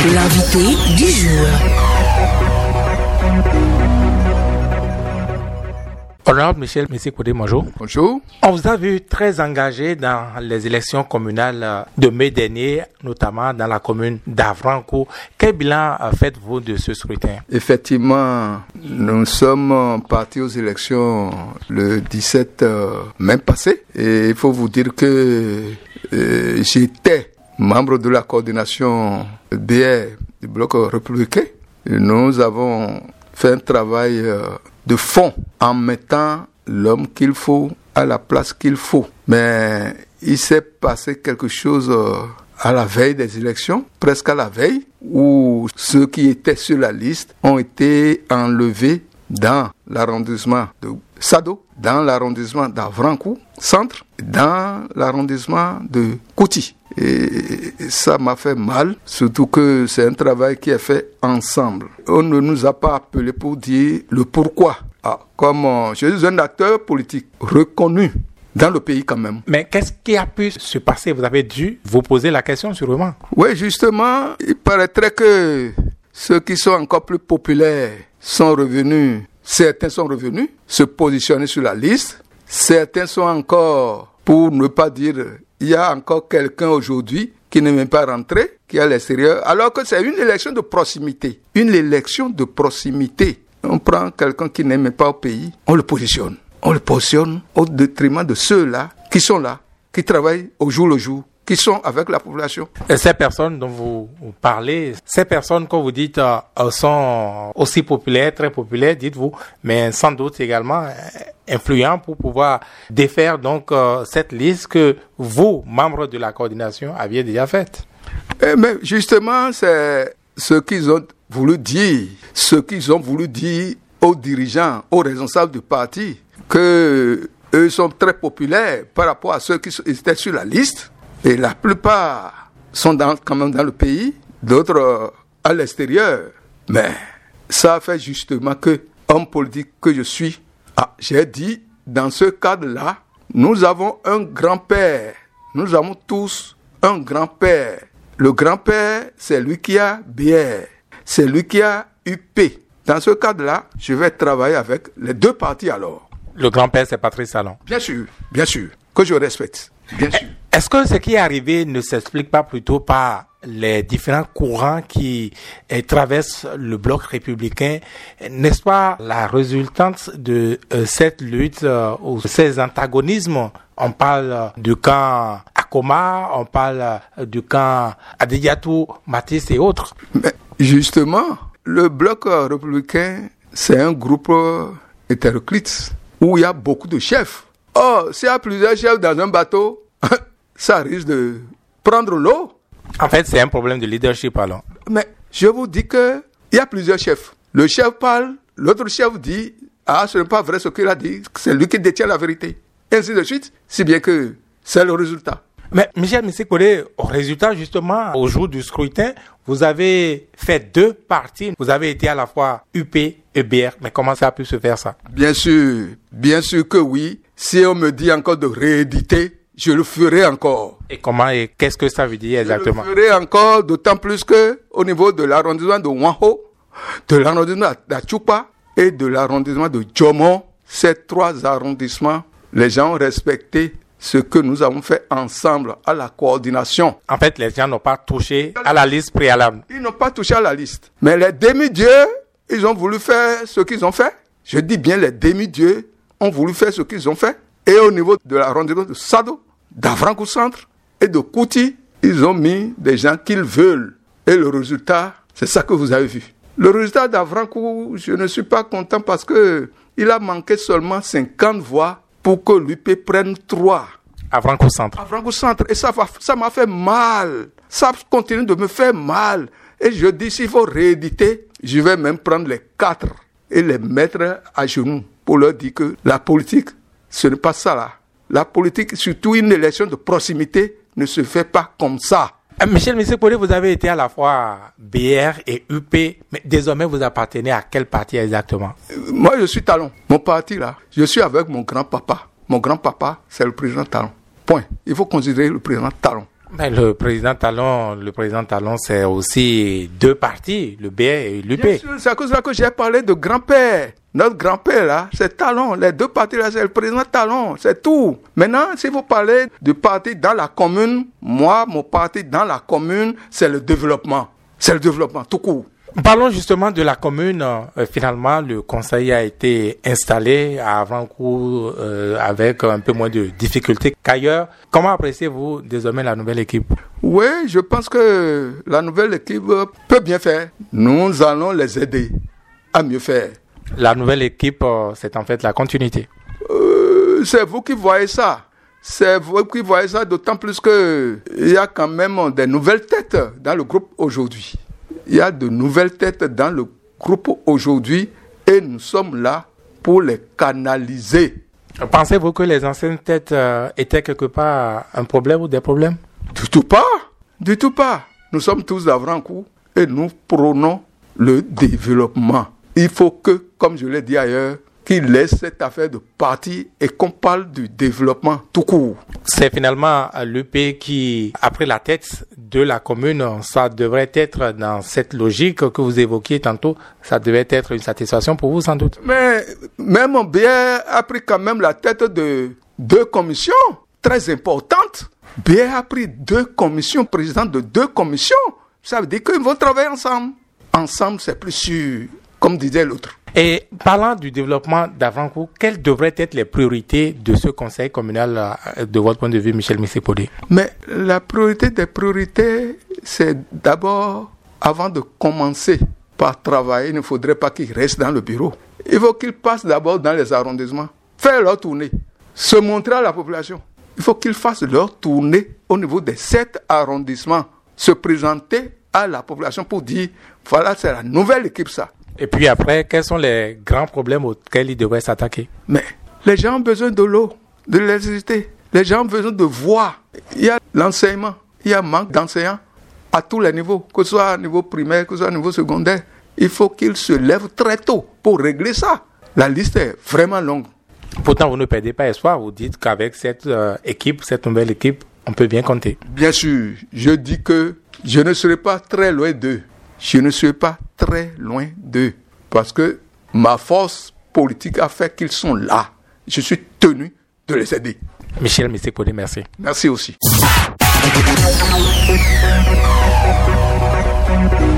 L'invité du jour. Honorable Michel Messier-Kodé, bonjour. Bonjour. On vous a vu très engagé dans les élections communales de mai dernier, notamment dans la commune d'Avrancourt. Quel bilan faites-vous de ce scrutin? Effectivement, nous sommes partis aux élections le 17 mai passé. Et il faut vous dire que j'étais membre de la coordination BR du Bloc républicain. Et nous avons fait un travail de fond en mettant l'homme qu'il faut à la place qu'il faut. Mais il s'est passé quelque chose à la veille des élections, presque à la veille, où ceux qui étaient sur la liste ont été enlevés dans l'arrondissement de Sado, dans l'arrondissement d'Avrancourt Centre, dans l'arrondissement de Kouti. Et ça m'a fait mal, surtout que c'est un travail qui est fait ensemble. On ne nous a pas appelés pour dire le pourquoi. Comme je suis un acteur politique reconnu dans le pays quand même. Mais qu'est-ce qui a pu se passer? Vous avez dû vous poser la question sûrement. Oui, justement, il paraîtrait que ceux qui sont encore plus populaires sont revenus. Certains sont revenus se positionner sur la liste. Certains sont encore, pour ne pas dire, il y a encore quelqu'un aujourd'hui qui n'est même pas rentré, qui est à l'extérieur, alors que c'est une élection de proximité. Une élection de proximité. On prend quelqu'un qui n'est même pas au pays, on le positionne. On le positionne au détriment de ceux-là, qui travaillent au jour le jour, qui sont avec la population. Et ces personnes dont vous parlez, ces personnes, quand vous dites, sont aussi populaires, très populaires, dites-vous, mais sans doute également influents pour pouvoir défaire donc cette liste que vous, membres de la coordination, aviez déjà faite. Mais justement, c'est ce qu'ils ont voulu dire, aux dirigeants, aux responsables du parti, que eux sont très populaires par rapport à ceux qui étaient sur la liste. Et la plupart sont quand même dans le pays, d'autres à l'extérieur. Mais ça fait justement que, homme politique que je suis, j'ai dit, dans ce cadre-là, nous avons un grand-père. Nous avons tous un grand-père. Le grand-père, c'est lui qui a BR. C'est lui qui a UP. Dans ce cadre-là, je vais travailler avec les deux partis alors. Le grand-père, c'est Patrice Talon. Bien sûr, que je respecte. Bien sûr. Est-ce que ce qui est arrivé ne s'explique pas plutôt par les différents courants qui traversent le bloc républicain? N'est-ce pas la résultante de cette lutte ou ces antagonismes? On parle du camp Akoma, on parle du camp Adédiatou, Matisse et autres. Mais justement, le bloc républicain, c'est un groupe hétéroclite où il y a beaucoup de chefs. Oh, s'il y a plusieurs chefs dans un bateau, ça risque de prendre l'eau. En fait, c'est un problème de leadership, alors. Mais je vous dis qu'il y a plusieurs chefs. Le chef parle, l'autre chef dit « Ah, ce n'est pas vrai ce qu'il a dit, c'est lui qui détient la vérité. » Et ainsi de suite, si bien que c'est le résultat. Mais Michel Messier-Kodé, au résultat, justement, au jour du scrutin, vous avez fait deux partis. Vous avez été à la fois UP et BR. Mais comment ça a pu se faire, ça? Bien sûr que oui. Si on me dit encore de rééditer, je le ferai encore. Et comment et qu'est-ce que ça veut dire exactement? Je le ferai encore, d'autant plus que au niveau de l'arrondissement de Wanho, de l'arrondissement d'Achupa et de l'arrondissement de Djomon, ces trois arrondissements, les gens ont respecté ce que nous avons fait ensemble à la coordination. En fait, les gens n'ont pas touché à la liste préalable. Ils n'ont pas touché à la liste. Mais les demi-dieux, ils ont voulu faire ce qu'ils ont fait. Je dis bien les demi-dieux ont voulu faire ce qu'ils ont fait. Et au niveau de l'arrondissement de Sado, d'Avrancourt Centre et de Kouti, ils ont mis des gens qu'ils veulent. Et le résultat, c'est ça que vous avez vu. Le résultat d'Avrancourt, je ne suis pas content parce que il a manqué seulement 50 voix pour que l'UP prenne 3. Avrancourt Centre. Avrancourt Centre. Et ça m'a fait mal. Ça continue de me faire mal. Et je dis, s'il faut rééditer, je vais même prendre les 4 et les mettre à genoux pour leur dire que la politique, ce n'est pas ça là. La politique, surtout une élection de proximité, ne se fait pas comme ça. Michel Messier-Kodé, vous avez été à la fois BR et UP, mais désormais vous appartenez à quel parti exactement? Moi, je suis Talon. Mon parti là, je suis avec mon grand-papa. Mon grand-papa, c'est le président Talon. Point. Il faut considérer le président Talon. Mais le président Talon, c'est aussi deux partis, le BR et l'UP. Bien sûr, c'est à cause de ça que j'ai parlé de grand-père. Notre grand-père, là, c'est Talon. Les deux partis, là, c'est le président Talon. C'est tout. Maintenant, si vous parlez du parti dans la commune, moi, mon parti dans la commune, c'est le développement. C'est le développement, tout court. Parlons justement de la commune. Finalement, le conseil a été installé à Avrancourt avec un peu moins de difficultés qu'ailleurs. Comment appréciez-vous désormais la nouvelle équipe? Oui, je pense que la nouvelle équipe peut bien faire. Nous allons les aider à mieux faire. La nouvelle équipe, c'est en fait la continuité. C'est vous qui voyez ça. C'est vous qui voyez ça, d'autant plus qu'il y a quand même des nouvelles têtes dans le groupe aujourd'hui. Il y a de nouvelles têtes dans le groupe aujourd'hui et nous sommes là pour les canaliser. Pensez-vous que les anciennes têtes étaient quelque part un problème ou des problèmes? Du tout pas. Du tout pas. Nous sommes tous d'Avrancourt et nous prônons le développement. Il faut que, comme je l'ai dit ailleurs, qu'il laisse cette affaire de parti et qu'on parle du développement tout court. C'est finalement l'UP qui a pris la tête de la commune. Ça devrait être dans cette logique que vous évoquiez tantôt. Ça devait être une satisfaction pour vous sans doute. Mais même BR a pris quand même la tête de deux commissions très importantes. BR a pris deux commissions, président de deux commissions. Ça veut dire qu'ils vont travailler ensemble. Ensemble, c'est plus sûr, comme disait l'autre. Et parlant du développement d'Avrancourt, quelles devraient être les priorités de ce conseil communal de votre point de vue, Michel Missé-Podé? Mais la priorité des priorités, c'est d'abord, avant de commencer par travailler, il ne faudrait pas qu'ils restent dans le bureau. Il faut qu'ils passent d'abord dans les arrondissements, faire leur tournée, se montrer à la population. Il faut qu'ils fassent leur tournée au niveau des 7 arrondissements, se présenter à la population pour dire, voilà, c'est la nouvelle équipe ça. Et puis après, quels sont les grands problèmes auxquels ils devraient s'attaquer? Mais les gens ont besoin de l'eau, de l'électricité. Les gens ont besoin de voix. Il y a l'enseignement. Il y a manque d'enseignants à tous les niveaux, que ce soit au niveau primaire, que ce soit au niveau secondaire. Il faut qu'ils se lèvent très tôt pour régler ça. La liste est vraiment longue. Pourtant, vous ne perdez pas espoir. Vous dites qu'avec cette équipe, cette nouvelle équipe, on peut bien compter. Bien sûr, je dis que je ne serai pas très loin d'eux. Je ne suis pas très loin d'eux parce que ma force politique a fait qu'ils sont là. Je suis tenu de les aider. Michel Missé-Podé, merci. Merci aussi.